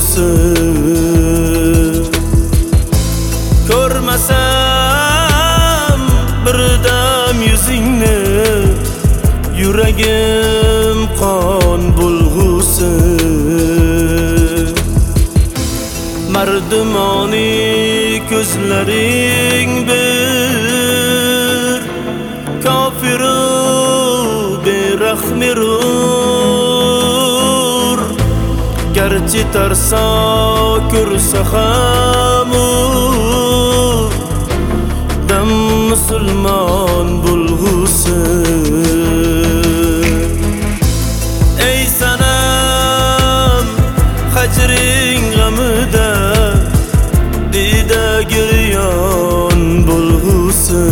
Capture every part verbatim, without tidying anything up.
bulg'usi. Ko'rmasam birdam yuzingni, yuragim qon bulg'usi. Mardumoni ko'zlaring bir, kafiru berahmirur. Garchi tarso ko'rsa ham dam musulmon bulg'usi. Ey sanam hajring g'amida, dida giryon bulg'usi.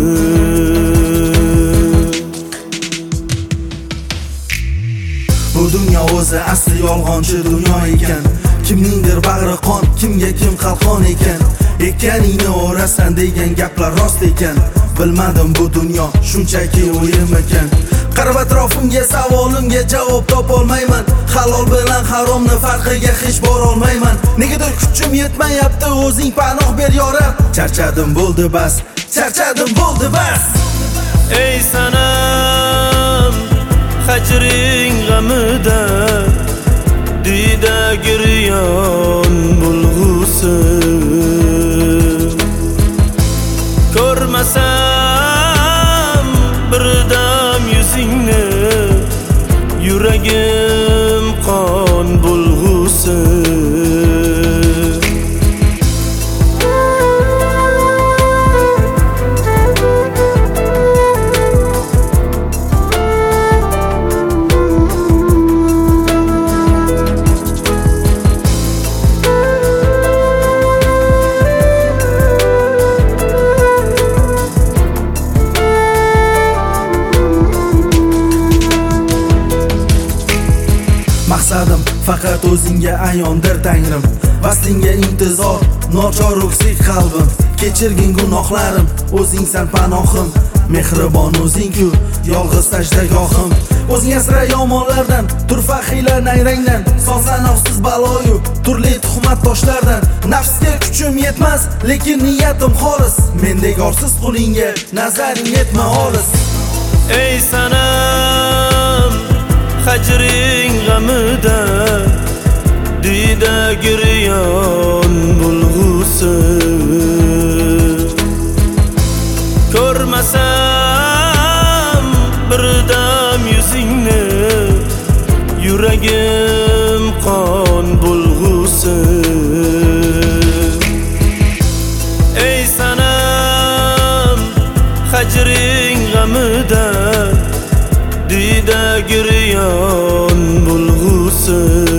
Bu dunyo o'zi asli yolg'onchi dunyo ekan. Kimningdir bag'ri qon, kimga kim qalqon ekan. Ekaningni o'rasan degan gaplar rost ekan. Bilmadim bu dunyo shunchaki o'yim ekan. Qarab atrofimga, savolimga javob topolmayman. Halol bilan haromni farqiga hech borolmayman. Negadir kuchim yetmayapti, o'zing panoh ber yoram. Charchadim bo'ldi bas, charchadim bo'ldi bas. Ey sanam hajring g'amida, dida giryon bulg'usi. Ko'rmasam birdam yuzingni, yuragim qon bulg'usi. Maqsadim faqat o'zingga ayondir Tangrim. Vaslingga intizor, nochor o'ksik qalbim. Kechirgin gunohlarim, o'zingsan panohim. Mehribon o'zing-ku, yolg'iz sajdagohim. O'zing asra yomonlardan, turfa hiyla nayrangdan. Sonsan nafsiz baloyu, turli tuhmat toshlardan. Nafsga kuchim yetmas, lekin niyatim xolis. Mendek orsiz qulingga nazaring yetma olis. Ey sanam hajring g'amida, dida giryon bulg'usi. Ko'rmasam birdam yuzingni, yuragim qon bulg'usi. Ey sanam hajring g'amida, dida giryon bulg'usi.